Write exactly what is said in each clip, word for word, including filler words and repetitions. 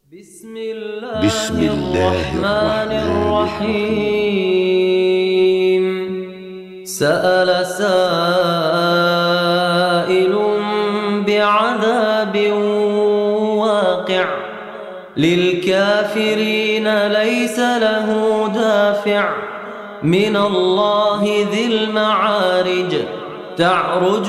بسم الله, بسم الله الرحمن الرحمن الرحيم. سأل سائل بعذاب واقع للكافرين ليس له دافع من الله ذي المعارج. تعرج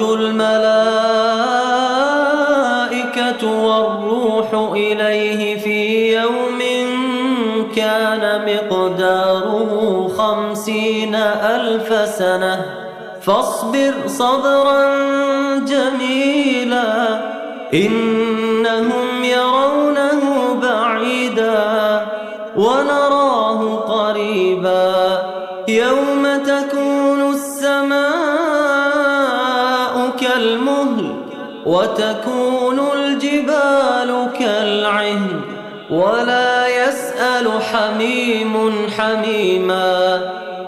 الملائكة والروح إليه في يوم كان مقداره خمسين ألف سنة فاصبر صبرا جميلا إنهم يرونه بعيدا ونراه قريبا يوم تكون السماء كالمهل وتكون الجبال كالعهن ولا يسأل حميم حميما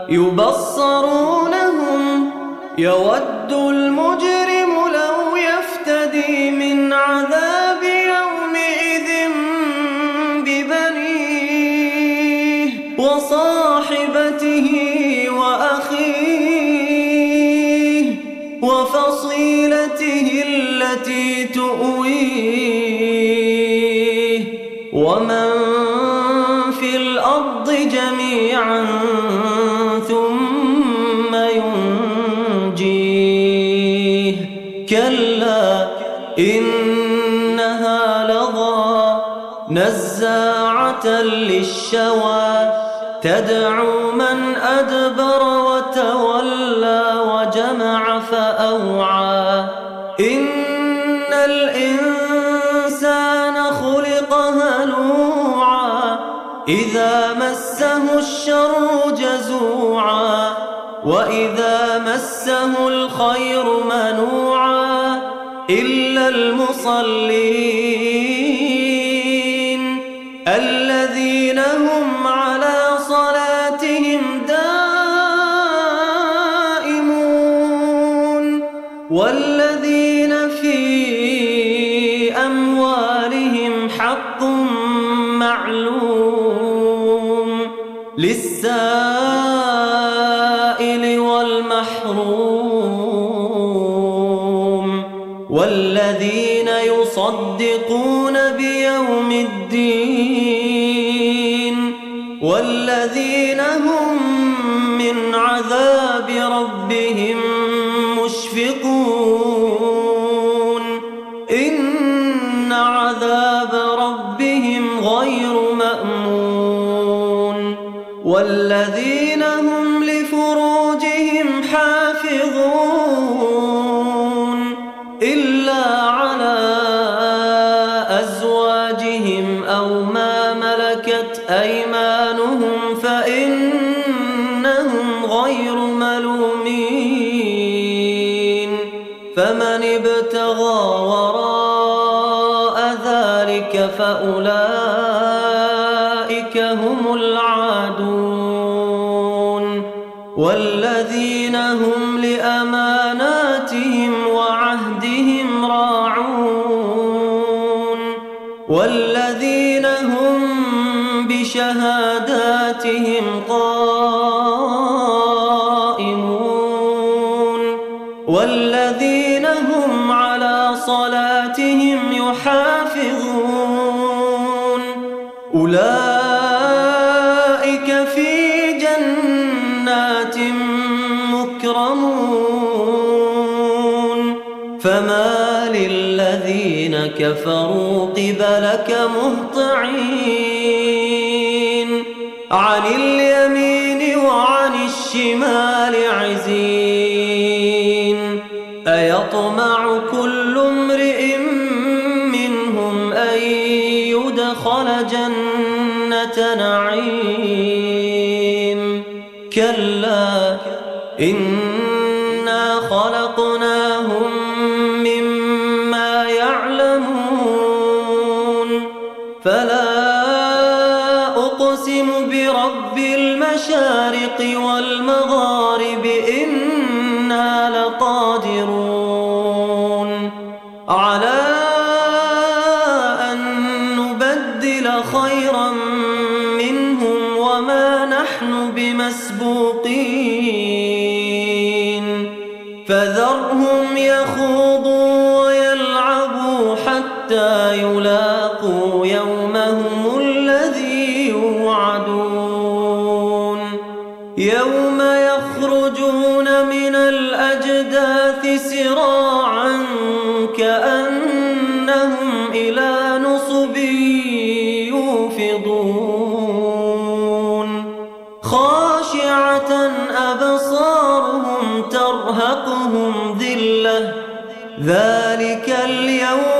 يبصرونهم يود المجرم لو يفتدي من عذاب يومئذ ببنيه وصاحبته وأخيه وفصيلته التي تؤويه ومن في الأرض جميعا ثم ينجيه كلا إنها لظى نزاعة للشوى تدعو من أدبر وتولى وجمع فأوعى إن الإنسان خلق هلوعا إذا مسه الشر جزوعا وإذا مسه الخير منوعا إلا المصلين الذين هم على صلاتهم دائمون والذين في أموالهم حق معلوم للسائل والمحروم والذين يصدقون بيوم الدين والذين هم من عذاب ربهم مشفقون إن عذاب ربهم غير مأمون والذين هم لفروجهم حافظون إلا على أزواجهم أو ما ملكت أيمانهم فإنهم غير ملومين فمن ابتغى وراء ذلك فأولئك هم العادون والذين هم لأماناتهم وعهدهم راعون والذين هم بشهاداتهم قائمون والذين هم على صلاتهم يحافظون أولئك في جنات مكرمون فما للذين كفروا قبلك مهطعين عن اليمين وعن الشمال عزين أيطمع كل امرئ منهم أن يدخل جنة نعيم كلا إنا خلقناهم مما يعلمون فلا أقسم برب المشارق والمغارب إنا لقادرون على أن نبدل خيرا منهم وما نحن بمسبوقين فذرهم يخوضوا ويلعبوا حتى يلاقوا يومهم الذي يوعدون يوم يخرجون من الأجداث سراعا كأنهم إلى نصب يوفضون خاشعة أبصارهم ترهقهم ذلة ذلك اليوم